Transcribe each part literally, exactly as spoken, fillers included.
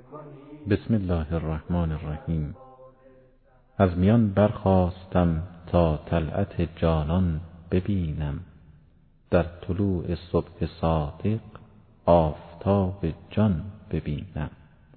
بسم الله الرحمن الرحیم. از میان برخاستم تا طلعت جانان ببینم، در طلوع صبح صادق آفتاب جان ببینم.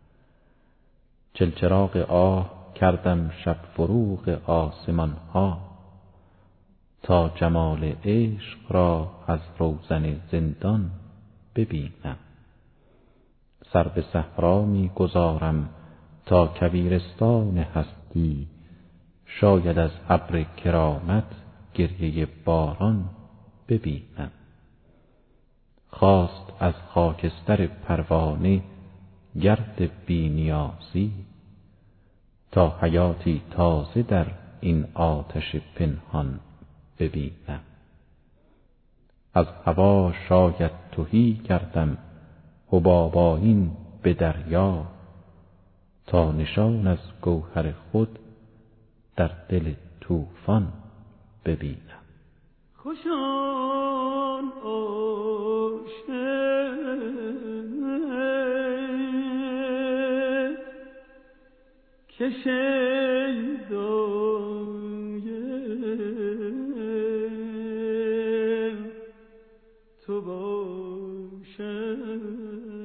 چلچراغ آه کردم شب فروغ آسمان ها، تا جمال عشق را از روزن زندان ببینم. سر به صحرا می گذارم تا کویرستان هستی، شاید از ابر کرامت گریه باران ببینم. خواست از خاکستر پروانه گرد بی‌نیازی، تا حیاتی تازه در این آتش پنهان ببینم. از هوا شاید تهی کردم حباب آیین به دریا، تا نشان از گوهر خود در دل طوفان ببینم. خوش آن آشنا که شیدای تو باشد.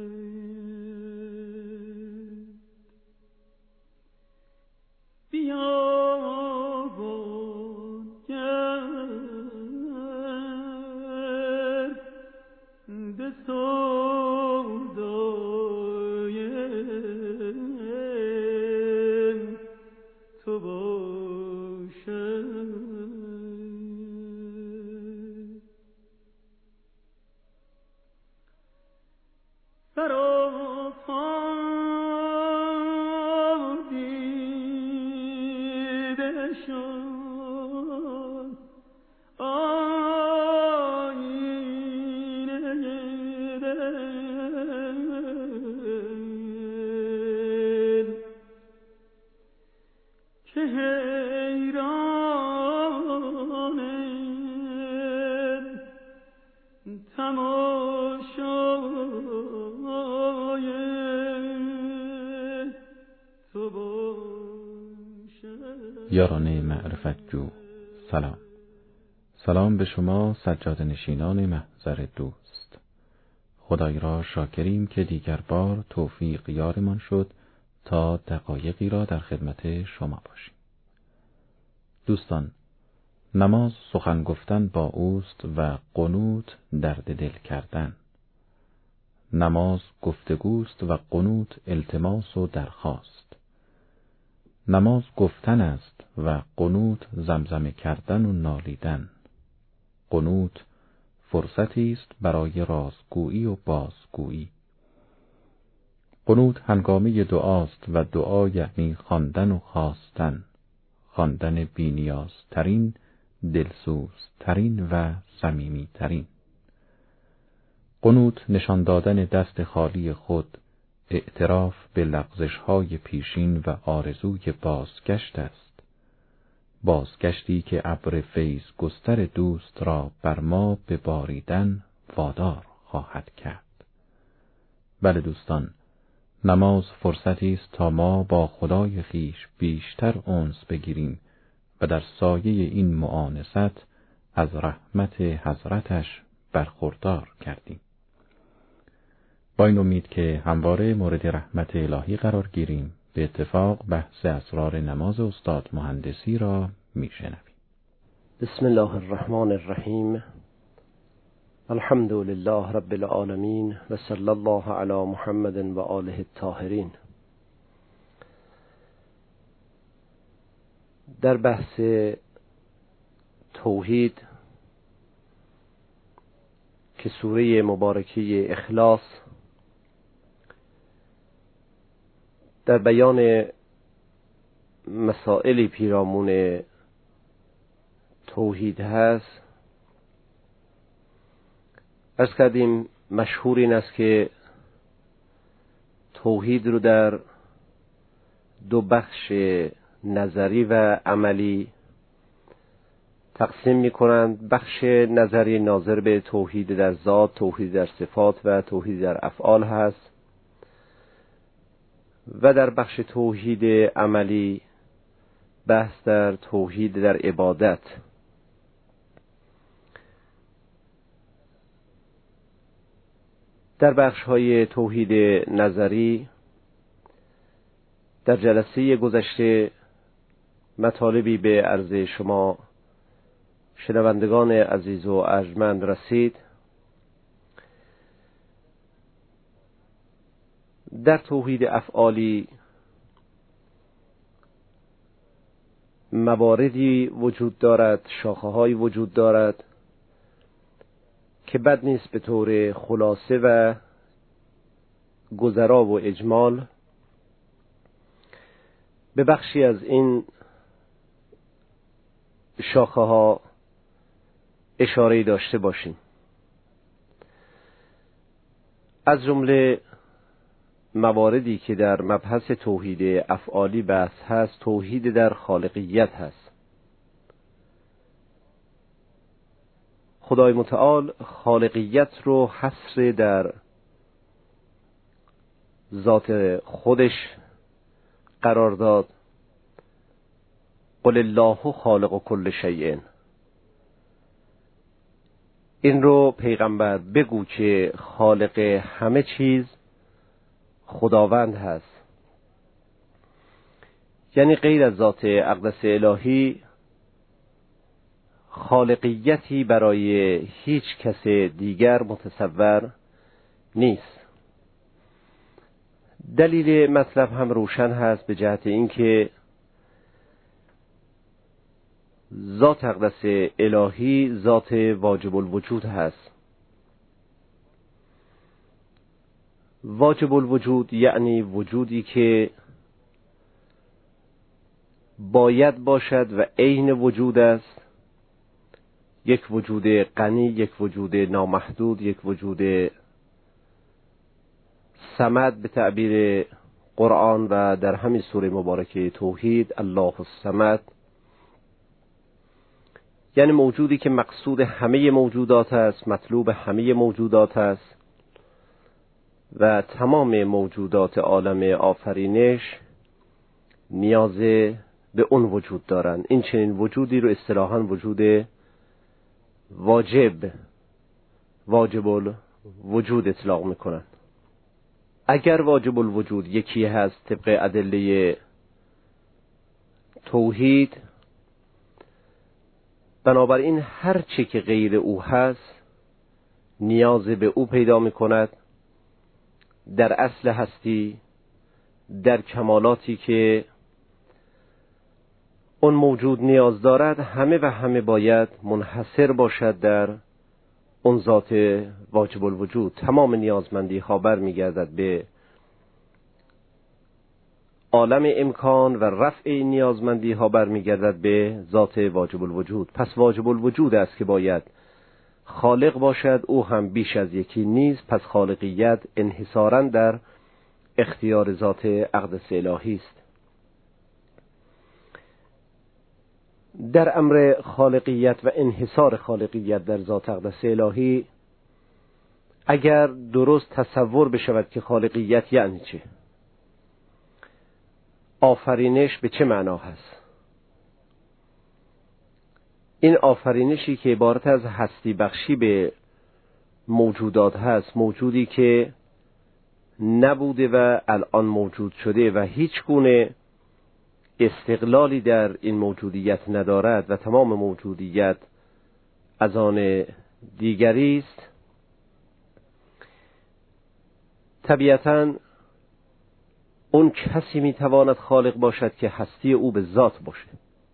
یاران معرفت جو، سلام. سلام به شما سجاده نشینان محضر دوست. خدای را شاکریم که دیگر بار توفیق یارمان شد تا دقایقی را در خدمت شما باشیم. دوستان، نماز سخن گفتن با اوست و قنوت درد دل کردن. نماز گفتگوست و قنوت التماس و درخواست. نماز گفتن است و قنوت زمزمه کردن و نالیدن. قنوت فرصتی است برای رازگویی و بازگویی. قنوت هنگامه دعاست و دعا یعنی خواندن و خواستن، خواندن بی‌نیازترین، دلسوزترین و صمیمیترین. قنوت نشان دادن دست خالی خود، اعتراف به لغزش‌های پیشین و آرزوی بازگشت است. بازگشتی که ابر فیض گستر دوست را بر ما به باریدن وادار خواهد کرد. بله دوستان، نماز فرصتی است تا ما با خدای خویش بیشتر انس بگیریم و در سایه این مؤانست از رحمت حضرتش برخوردار کردیم. با این امید که همواره مورد رحمت الهی قرار گیریم، به اتفاق بحث اسرار نماز استاد مهندسی را میشنویم. بسم الله الرحمن الرحیم. الحمد لله رب العالمین و صلی الله علی محمد و آله الطاهرین. در بحث توحید که سوره مبارکه اخلاص در بیان مسائلی پیرامون توحید هست، عرض کردیم مشهور این است که توحید رو در دو بخش نظری و عملی تقسیم می کنند. بخش نظری ناظر به توحید در ذات، توحید در صفات و توحید در افعال هست. و در بخش توحید عملی بحث در توحید در عبادت. در بخش‌های توحید نظری در جلسه گذشته مطالبی به عرض شما شنوندگان عزیز و ارجمند رسید. در توحید افعالی مواردی وجود دارد، شاخه‌هایی وجود دارد که بد نیست به طور خلاصه و گذرا و اجمال به بخشی از این شاخه‌ها اشاره داشته باشیم. از جمله مواردی که در مبحث توحید افعالی بحث هست، توحید در خالقیت هست. خدای متعال خالقیت رو حصر در ذات خودش قرار داد. قل الله خالق کل شیء. این رو پیغمبر بگو که خالق همه چیز خداوند هست. یعنی غیر از ذات اقدس الهی خالقیتی برای هیچ کس دیگر متصور نیست. دلیل مطلب هم روشن هست به جهت اینکه ذات اقدس الهی ذات واجب الوجود هست. واجب الوجود یعنی وجودی که باید باشد و عین وجود است، یک وجود غنی، یک وجود نامحدود، یک وجود صمد به تعبیر قرآن و در همین سوره مبارکه توحید الله الصمد، یعنی موجودی که مقصود همه موجودات است، مطلوب همه موجودات است و تمام موجودات عالم آفرینش نیاز به اون وجود دارند. این چنین وجودی رو اصطلاحاً وجود واجب واجب الوجود اطلاق میکنن. اگر واجب الوجود یکی هست طبق ادله توحید، بنابراین هر چه که غیر او هست نیاز به او پیدا میکند. در اصل هستی، در کمالاتی که اون موجود نیاز دارد، همه و همه باید منحصر باشد در اون ذات واجب الوجود. تمام نیازمندی ها برمیگردد به عالم امکان و رفع این نیازمندی ها برمیگردد به ذات واجب الوجود. پس واجب الوجود است که باید خالق باشد، او هم بیش از یکی نیست. پس خالقیت انحصاراً در اختیار ذات اقدس الهی است. در امر خالقیت و انحصار خالقیت در ذات اقدس الهی اگر درست تصور بشود که خالقیت یعنی چه، آفرینش به چه معنا هست، این آفرینشی که عبارت از هستی بخشی به موجودات هست، موجودی که نبوده و الان موجود شده و هیچ گونه استقلالی در این موجودیت ندارد و تمام موجودیت از آن دیگری است، طبیعتاً اون کسی میتواند خالق باشد که هستی او به ذات باشه،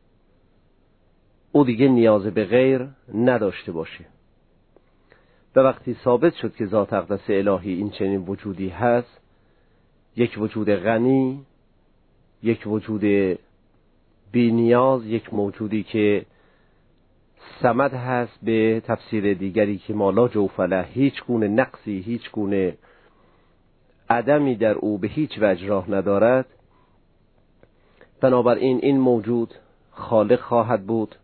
او دیگه نیاز به غیر نداشته باشه. و وقتی ثابت شد که ذات اقدس الهی این چنین وجودی هست، یک وجود غنی، یک وجود بی نیاز، یک موجودی که صمد هست، به تفسیر دیگری که ما لا جوف له، هیچ گونه نقصی، هیچ گونه عدمی در او به هیچ وجه راه ندارد، بنابراین این موجود خالق خواهد بود،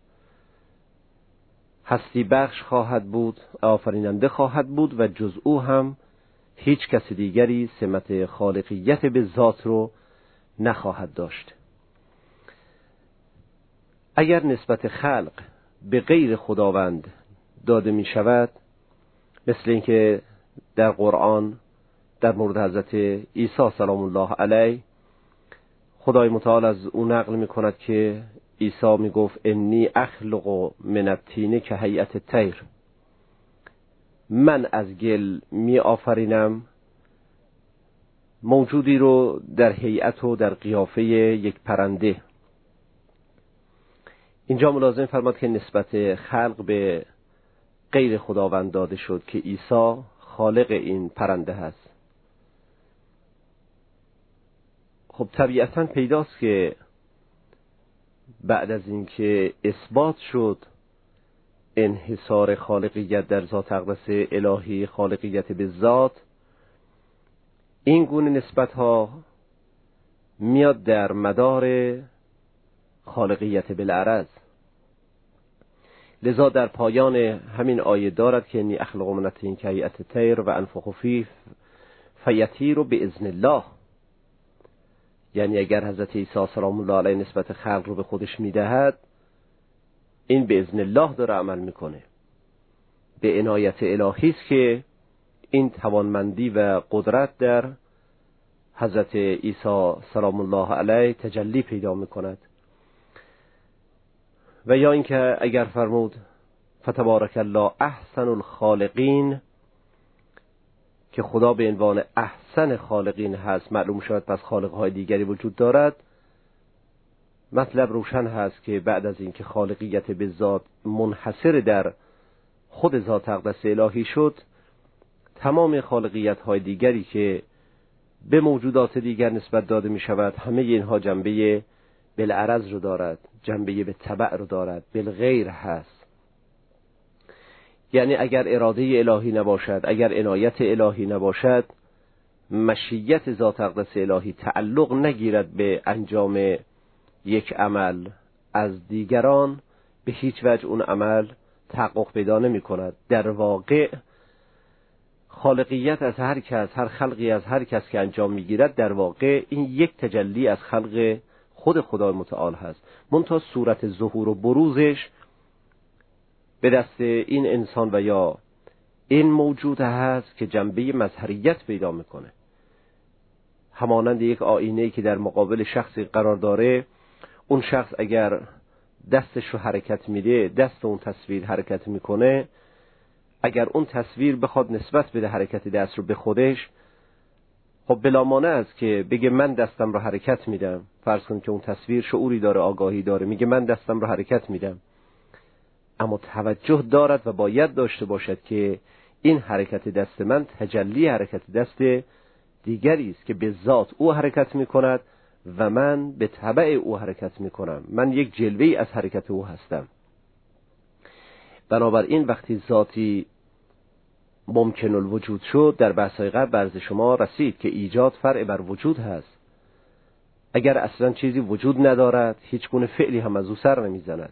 هستی بخش خواهد بود، آفریننده خواهد بود و جز او هم هیچ کس دیگری سمت خالقیت به ذات رو نخواهد داشت. اگر نسبت خلق به غیر خداوند داده می شود، مثل اینکه در قرآن در مورد حضرت عیسی سلام الله علیه خدای متعال از او نقل می کند که عیسی می گفت انی اخلق من الطین که هیئت الطیر، من از گل می آفرینم موجودی رو در هیئت و در قیافه یک پرنده. اینجا ملازم فرماد که نسبت خلق به غیر خداوند داده شد که عیسی خالق این پرنده هست. خب طبیعتاً پیداست که بعد از اینکه اثبات شد انحصار خالقیت در ذات اقدس الهی، خالقیت به ذات، این گونه نسبت ها میاد در مدار خالقیت بالعرض. لذا در پایان همین آیه دارد که انی اخلق من الطین که هیئت الطیر و انفخ فیه فیطیر باذن الله. یعنی اگر حضرت عیسی سلام الله علیه نسبت خلق رو به خودش میدهد، این باذن الله داره عمل میکنه، به عنایت الهی است که این توانمندی و قدرت در حضرت عیسی سلام الله علیه تجلی پیدا میکند. و یا اینکه اگر فرمود فتبارک الله احسن الخالقین، که خدا به عنوان احسن خالقین هست، معلوم شود پس خالقهای دیگری وجود دارد. مطلب روشن هست که بعد از اینکه خالقیت به ذات منحصر در خود ذات اقدس الهی شد، تمام خالقیت های دیگری که به موجودات دیگر نسبت داده می شود، همه اینها جنبه بالعرض رو دارد، جنبه به تبع رو دارد، بالغیر هست. یعنی اگر اراده الهی نباشد، اگر عنایت الهی نباشد، مشیت ذات اقدس الهی تعلق نگیرد به انجام یک عمل از دیگران، به هیچ وجه اون عمل تحقق پیدا نمی کند. در واقع خالقیت از هر کس، هر خلقی از هر کس که انجام می گیرد، در واقع این یک تجلی از خلق خود خدای متعال هست، منتها صورت ظهور و بروزش به دست این انسان و یا این موجود هست که جنبه مظهریت پیدا میکنه. همانند یک آینه‌ای که در مقابل شخصی قرار داره، اون شخص اگر دستش رو حرکت میده، دست اون تصویر حرکت میکنه. اگر اون تصویر بخواد نسبت بده حرکت دست رو به خودش، خب بلا مانع است که بگه من دستم رو حرکت میدم. فرض کن که اون تصویر شعوری داره، آگاهی داره، میگه من دستم رو حرکت میدم، اما توجه دارد و باید داشته باشد که این حرکت دست من تجلی حرکت دست دیگری است که به ذات او حرکت میکند و من به تبع او حرکت میکنم. من یک جلوه‌ای از حرکت او هستم. بنابراین وقتی ذاتی ممکن الوجود شد، در بحث‌های قبل برز شما رسید که ایجاد فرع بر وجود هست. اگر اصلا چیزی وجود ندارد، هیچ گونه فعلی هم از او سر نمیزند.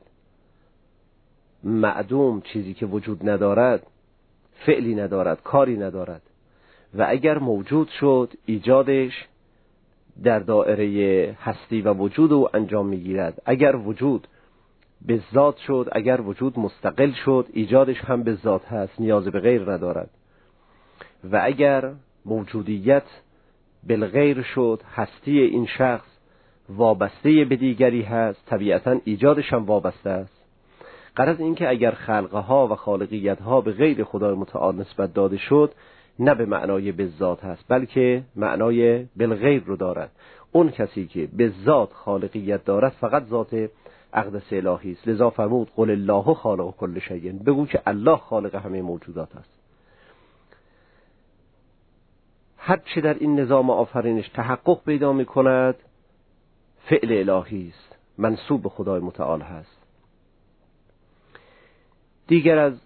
معدوم، چیزی که وجود ندارد، فعلی ندارد، کاری ندارد. و اگر موجود شد، ایجادش در دائره هستی و وجود او انجام میگیرد. اگر وجود به ذات شد، اگر وجود مستقل شد، ایجادش هم به ذات هست، نیاز به غیر ندارد. و اگر موجودیت بالغیر شد، هستی این شخص وابسته به دیگری هست، طبیعتاً ایجادش هم وابسته است. غرض این که اگر خلقها و خالقیتها به غیر خدای متعال نسبت داده شد، نه به معنای به ذات هست، بلکه معنای بالغیر رو دارد. اون کسی که به ذات خالقیت دارد فقط ذات اقدس الهی است. لذا فرمود قل الله خالق کل شیء، بگو که الله خالق همه موجودات است. هر چه در این نظام آفرینش تحقق پیدا می کند، فعل الهی است، منسوب به خدای متعال هست. دیگر از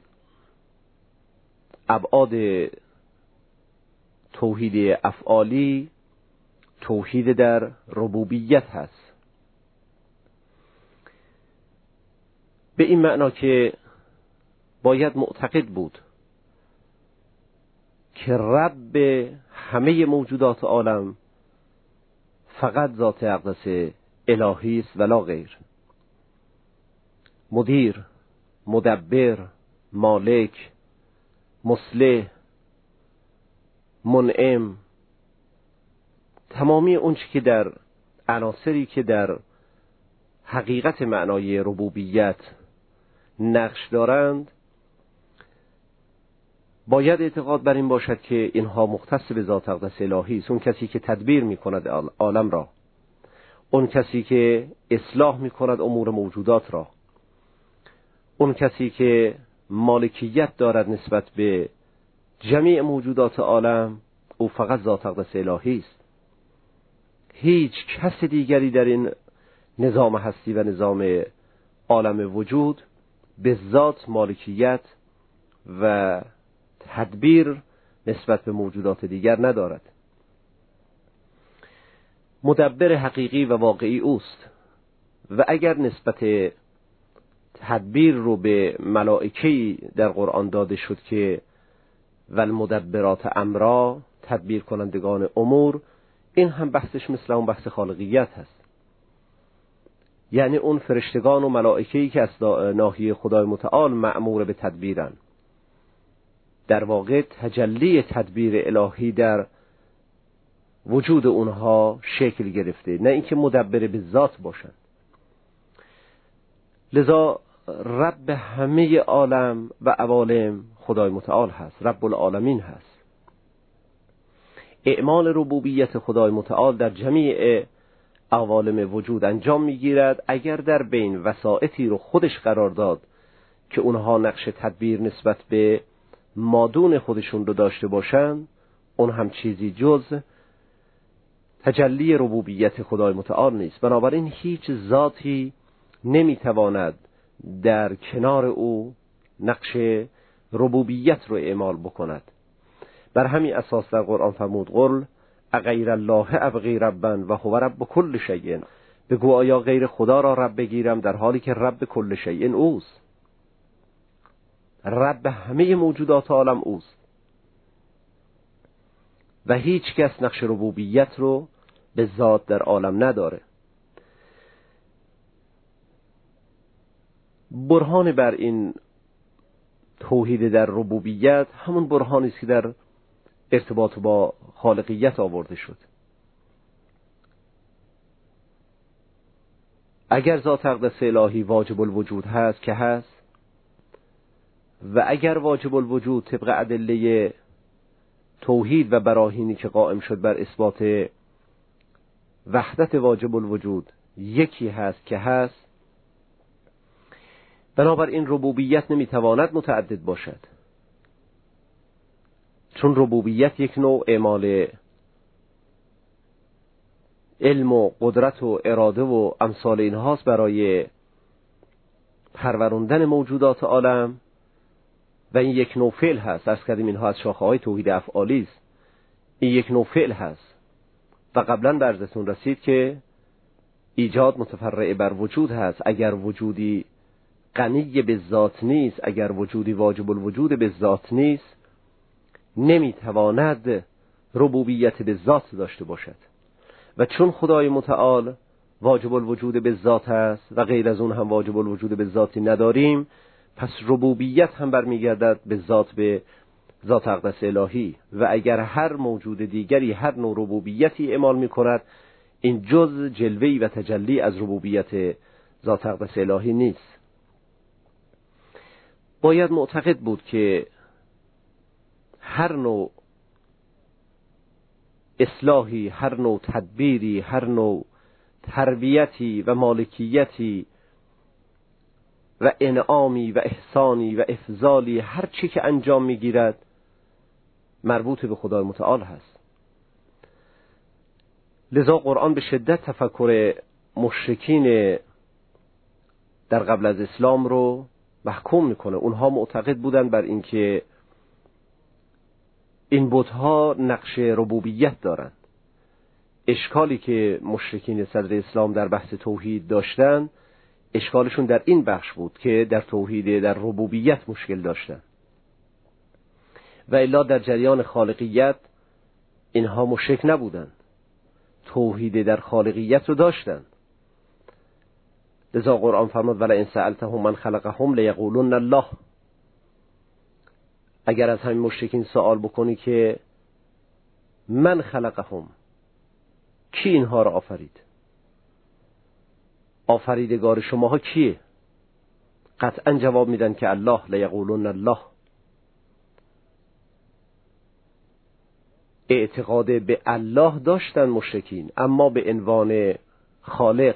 ابعاد توحید افعالی، توحید در ربوبیت هست. به این معنا که باید معتقد بود که رب همه موجودات عالم فقط ذات اقدس الهی است ولا غیر. مدیر، مدبر، مالک، مصلح، منعم، تمامی اون چی که در عناصری که در حقیقت معنای ربوبیت نقش دارند، باید اعتقاد بر این باشد که اینها مختص به ذات اقدس الهی است. اون کسی که تدبیر می کند عالم را، اون کسی که اصلاح می کند امور موجودات را، اون کسی که مالکیت دارد نسبت به جمیع موجودات عالم، او فقط ذات اقدس الهی است. هیچ کس دیگری در این نظام هستی و نظام عالم وجود به ذات مالکیت و تدبیر نسبت به موجودات دیگر ندارد. مدبر حقیقی و واقعی اوست و اگر نسبت تدبیر رو به ملائکه‌ای در قرآن داده شد که والمدبرات امرا، تدبیر کنندگان امور، این هم بحثش مثل اون بحث خالقیت هست. یعنی اون فرشتگان و ملائکه‌ای که از ناحیه خدای متعال مأمور به تدبیرن، در واقع تجلی تدبیر الهی در وجود اونها شکل گرفته، نه اینکه مدبر به ذات باشند. لذا رب همه عالم و عوالم خدای متعال هست، رب العالمین هست. اعمال ربوبیت خدای متعال در جمیع عوالم وجود انجام میگیرد اگر در بین وسائطی رو خودش قرار داد که اونها نقش تدبیر نسبت به مادون خودشون رو داشته باشند، اون هم چیزی جز تجلی ربوبیت خدای متعال نیست. بنابراین هیچ ذاتی نمیتواند در کنار او نقش ربوبیت رو اعمال بکند. بر همین اساس در قرآن فرمود قل اغیر الله ابغی ربا و هو رب کل شیء، بگو آیا غیر خدا را رب بگیرم در حالی که رب کل شیء اوست، رب همه موجودات عالم اوست و هیچ کس نقش ربوبیت رو به ذات در عالم نداره. برهان بر این توحید در ربوبیت همون برهانی است که در ارتباط با خالقیت آورده شد. اگر ذات اقدس الهی واجب الوجود هست که هست، و اگر واجب الوجود طبق ادله توحید و براهینی که قائم شد بر اثبات وحدت واجب الوجود یکی هست که هست، بنابراین ربوبیت نمیتواند متعدد باشد، چون ربوبیت یک نوع اعمال علم و قدرت و اراده و امثال اینهاست برای پروراندن موجودات عالم و این یک نوع فعل هست. عرض کردیم اینها از شاخه‌های توحید افعالی است. این یک نوع فعل هست و قبلا به عرضتون رسید که ایجاد متفرع بر وجود هست. اگر وجودی غنی به ذات نیست، اگر وجودی واجب الوجود به ذات نیست، نمیتواند ربوبیت به ذات داشته باشد. و چون خدای متعال واجب الوجود به ذات است و غیر از اون هم واجب الوجود به ذاتی نداریم، پس ربوبیت هم برمیگردد به ذات، به ذات اقدس الهی. و اگر هر موجود دیگری هر نوع ربوبیتی اعمال میکند، این جز جلوه‌ای و تجلی از ربوبیت ذات اقدس الهی نیست. باید معتقد بود که هر نوع اصلاحی، هر نوع تدبیری، هر نوع تربیتی و مالکیتی و انعامی و احسانی و افضالی، هر چی که انجام میگیرد مربوط به خدای متعال هست. لذا قرآن به شدت تفکر مشرکین در قبل از اسلام رو محکوم میکنه. اونها معتقد بودن بر اینکه این بت‌ها نقش ربوبیت دارند. اشکالی که مشرکین صدر اسلام در بحث توحید داشتن، اشکالشون در این بخش بود که در توحید در ربوبیت مشکل داشتن، و الا در جریان خالقیت اینها مشرک نبودند، توحید در خالقیت رو داشتن. لذا قرآن فرمود ولئن سألتهم من خلقهم لیقولن الله. اگر از همین مشرکین سوال بکنی که من خلقهم، کی اینها را آفرید؟ آفریدگار شماها کیه؟ قطعا جواب میدن که الله. لیقولن الله. اعتقاد به الله داشتن مشرکین، اما به عنوان خالق.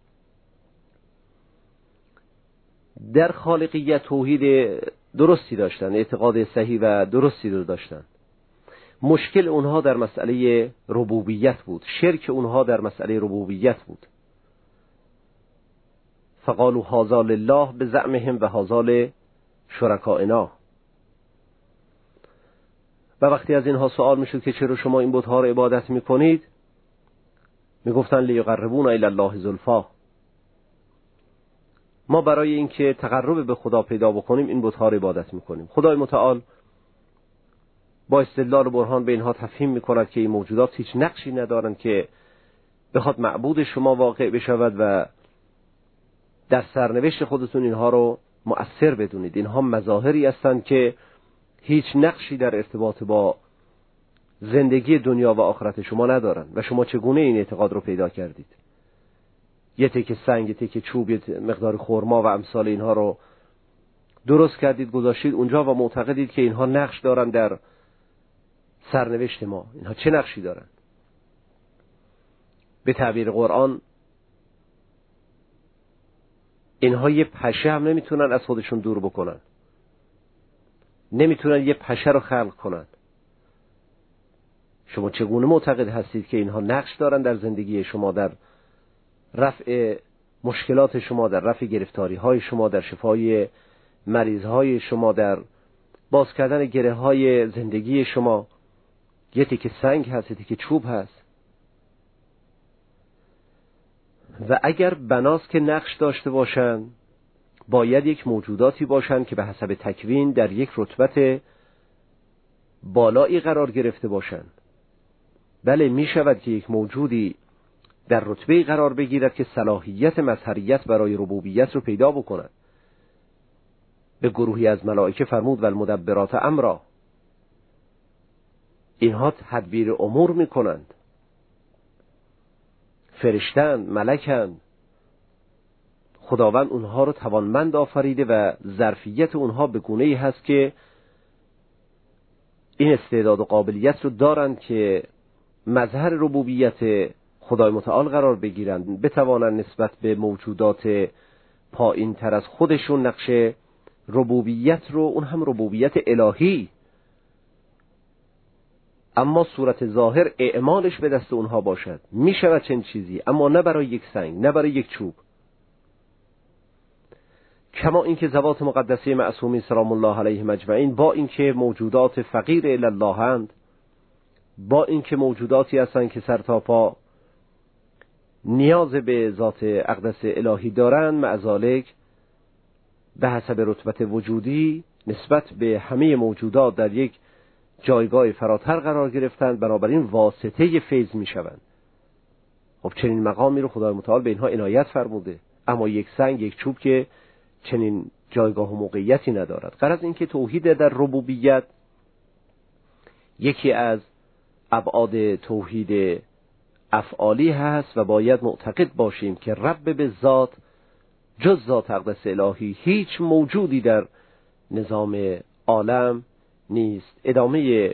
در خالقیت توحید درستی داشتن، اعتقاد صحیح و درستی رو داشتن. مشکل اونها در مسئله ربوبیت بود، شرک اونها در مسئله ربوبیت بود. فقالوا هذا لله بزعمهم و هذا لشرکائنا. و وقتی از اینها سوال میشد که چرا شما این بت‌ها رو عبادت میکنید، میگفتن لیقربونا الی الله زلفا. ما برای اینکه تقرب به خدا پیدا بکنیم این بت‌ها رو عبادت میکنیم. خدای متعال با استدلال و برهان به اینها تفهیم میکند که این موجودات هیچ نقشی ندارند که بخواد معبود شما واقع بشود و در سرنوشت خودتون اینها رو مؤثر بدونید. اینها مظاهری هستند که هیچ نقشی در ارتباط با زندگی دنیا و آخرت شما ندارند. و شما چگونه این اعتقاد رو پیدا کردید؟ یه تکه سنگ، یه تکه چوب، یه مقدار خرما و امثال اینها رو درست کردید گذاشتید اونجا و معتقدید که اینها نقش دارن در سرنوشت ما. اینها چه نقشی دارن؟ به تعبیر قرآن اینها یه پشه هم نمیتونن از خودشون دور بکنن، نمیتونن یه پشه رو خلق کنن. شما چگونه معتقد هستید که اینها نقش دارن در زندگی شما، در رفع مشکلات شما، در رفع گرفتاری های شما، در شفای مریض های شما، در باز کردن گره های زندگی شما؟ یه تیکه سنگ هست، یه تیکه چوب هست. و اگر بناست که نقش داشته باشن، باید یک موجوداتی باشن که به حسب تکوین در یک رتبت بالایی قرار گرفته باشن. بله، می شود که یک موجودی در رتبه‌ای قرار بگیرد که صلاحیت مظهریت برای ربوبیت رو پیدا بکند. به گروهی از ملائکه فرمود و المدبرات امرا. اینها تدبیر امور می کنند، فرشتن، ملکن. خداوند اونها رو توانمند آفریده و ظرفیت اونها به گونه‌ای هست که این استعداد و قابلیت رو دارند که مظهر ربوبیت خدای متعال قرار بگیرند، بتوانند نسبت به موجودات پایین تر از خودشون نقش ربوبیت رو، اون هم ربوبیت الهی، اما صورت ظاهر اعمالش به دست اونها باشد. می شود چنین چیزی، اما نه برای یک سنگ، نه برای یک چوب. کما اینکه ذوات مقدسه معصومین سلام الله علیهم اجمعین، با اینکه موجودات فقیر الی الله اند، با اینکه موجوداتی هستند که سر تا پا نیاز به ذات اقدس الهی دارند، مع ذالک به حسب رتبت وجودی نسبت به همه موجودات در یک جایگاه فراتر قرار گرفتند، بنابراین واسطه فیض می شوند. خب چنین مقامی رو خدای متعال به اینها عنایت فرموده، اما یک سنگ، یک چوب که چنین جایگاه و موقعیتی ندارد. غرض این که توحید در ربوبیت یکی از ابعاد توحید افعالی هست و باید معتقد باشیم که رب به ذات جز ذات اقدس الهی هیچ موجودی در نظام عالم نیست. ادامه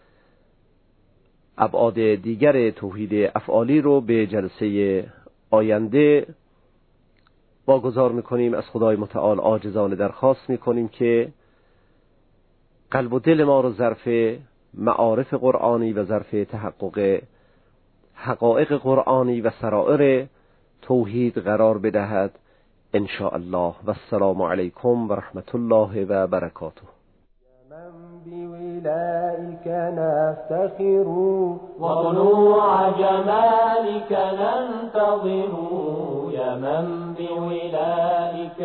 ابعاد دیگر توحید افعالی رو به جلسه آینده واگذار میکنیم. از خدای متعال عاجزانه درخواست میکنیم که قلب و دل ما رو ظرف معارف قرآنی و ظرف تحقق حقایق قرآنی و سرائر توحید قرار بدهد ان شاء الله. و السلام علیکم و رحمت الله و برکاته. من بولائك نفتخر وطلوع جمالك ننتظر يا من بولائك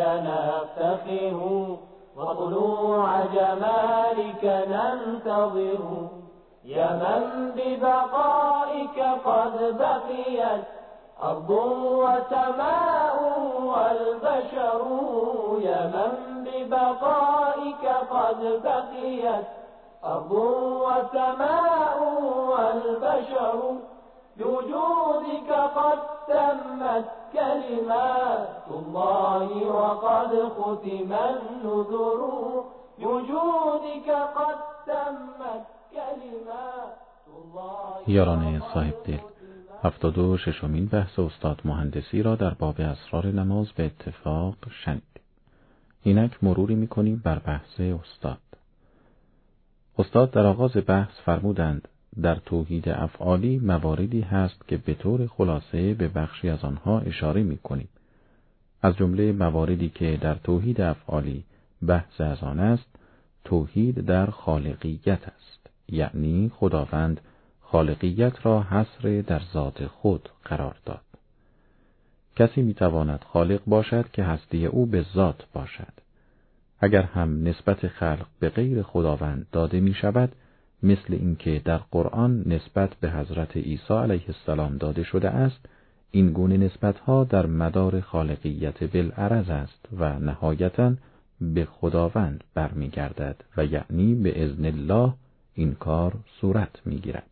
نفتخر وطلوع جمالك ننتظر يا من ببقائك قد بقيت أرض وسماء والبشر يا من ببقائك قد بقيت أرض وسماء والبشر بوجودك قد تمت كلمات الله وقد ختم النذر بوجودك قد تمت كلمات الله. یاران صاحب دل، هفتاد و ششمین بحث استاد مهندسی را در باب اسرار نماز به اتفاق شنید. اینک مروری می‌کنیم بر بحث استاد. استاد در آغاز بحث فرمودند در توحید افعالی مواردی هست که به طور خلاصه به بخشی از آنها اشاره می‌کنیم. از جمله مواردی که در توحید افعالی بحث از آن است، توحید در خالقیت است، یعنی خداوند خالقیت را حصر در ذات خود قرار داد. کسی میتواند خالق باشد که هستی او به ذات باشد. اگر هم نسبت خلق به غیر خداوند داده می شود، مثل اینکه در قرآن نسبت به حضرت عیسی علیه السلام داده شده است، این گونه نسبتها در مدار خالقیت بالعرض است و نهایتاً به خداوند برمیگردد و یعنی به اذن الله این کار صورت میگیرد.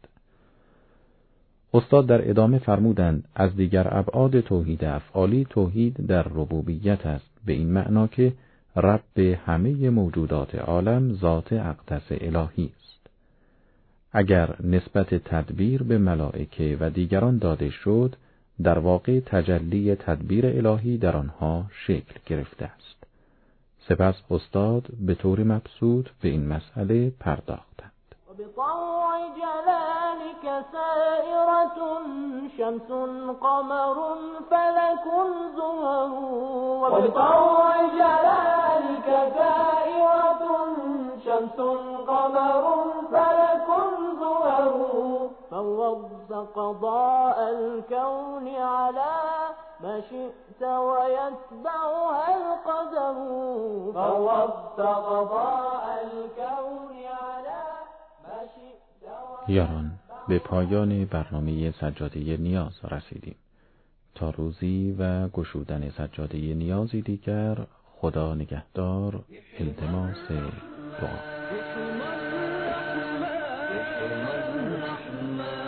استاد در ادامه فرمودند از دیگر ابعاد توحید افعالی توحید در ربوبیت است، به این معنا که رب همه موجودات عالم ذات اقدس الهی است. اگر نسبت تدبیر به ملائکه و دیگران داده شد، در واقع تجلی تدبیر الهی در آنها شکل گرفته است. سپس استاد به طور مبسوط به این مسئله پرداختند. وبطوع جلالك سائرة شمس قمر فلك زهر وبطوع جلالك سائرة شمس قمر فلك زهر فوضت قضاء الكون على ما شئت ويتبعها القدر فوضت قضاء الكون على ما شئت. یاران، به پایان برنامه سجاده نیاز رسیدیم. تا روزی و گشودن سجاده نیازی دیگر، خدا نگهدار. التماس دعا.